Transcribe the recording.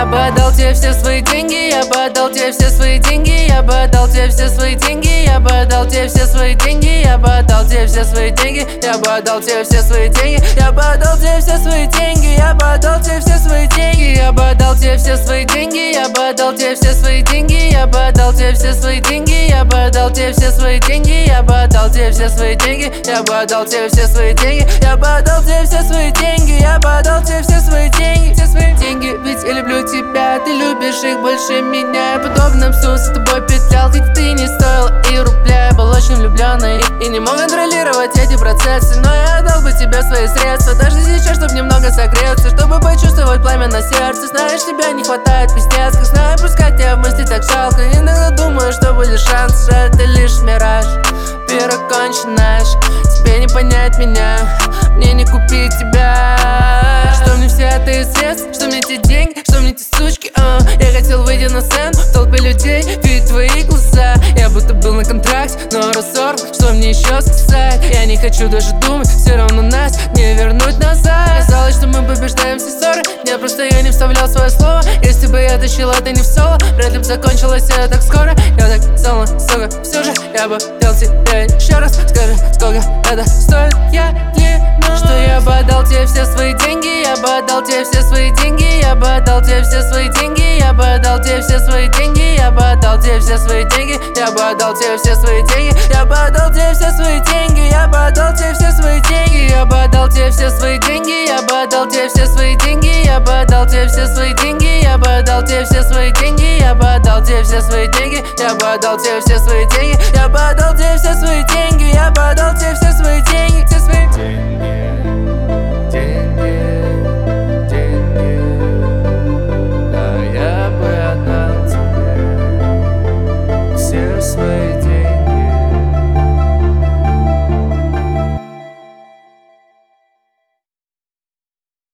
Я бы отдал тебе все свои деньги, я бы отдал тебе все свои деньги, я бы отдал тебе все свои деньги, я бы отдал тебе все свои деньги, я бы отдал тебе все свои деньги, я бы отдал тебе все свои деньги, я бы отдал тебе все свои деньги, я бы отдал тебе все свои деньги, я бы отдал тебе все свои деньги, я бы отдал тебе все свои деньги, я бы отдал тебе все свои деньги, я бы отдал тебе все свои деньги, я бы отдал тебе все свои деньги, я бы отдал тебе все свои деньги, я бы отдал тебе все свои деньги, я бы отдал тебе все свои деньги, все свои деньги. Ведь я люблю тебя, ты любишь их больше меня. Я подобно псу с тобой петлял, ведь ты не стоил и рубля. Я был очень влюбленный и не мог контролировать эти процессы, но я отдал бы тебе свои средства, даже сейчас, чтобы немного согреться, чтобы почувствовать пламя на сердце. Знаешь, тебя не хватает пиздец, как знаю, пускать тебя в мысли так жалко. Иногда думаю, что будет шанс, что это лишь мираж. Пир окончен наш, тебе не понять меня, мне не купить тебя. Что мне все это известно, что мне те деньги, что мне те сучки, Я хотел выйти на сцену в толпе людей, видеть твои глаза. Я будто был на контракте, но разорван, что мне еще сказать? Я не хочу даже думать, все равно нас не вернуть назад. Казалось, что мы побеждаем все ссоры, нет, просто я не вставлял свое слово. Если бы я тащил это не в соло, вряд ли бы закончилось это так скоро. Я так сделал, сука, все же я бы дал тебе еще раз. Скажи, сколько это стоит, я не могу. Что я бы отдал тебе все свои деньги, я бы отдал тебе все свои деньги, я бы отдал тебе все свои деньги, я бы отдал тебе все свои деньги, я бы отдал тебе все свои деньги, я бы отдал тебе все свои деньги, я бы отдал тебе все свои деньги, я бы отдал тебе все свои деньги, я бы отдал тебе все свои деньги, я бы отдал тебе все свои деньги, я бы отдал тебе все свои деньги, я бы отдал тебе все свои деньги, я бы отдал тебе все свои деньги, я бы отдал тебе все свои деньги, я бы отдал тебе все свои деньги.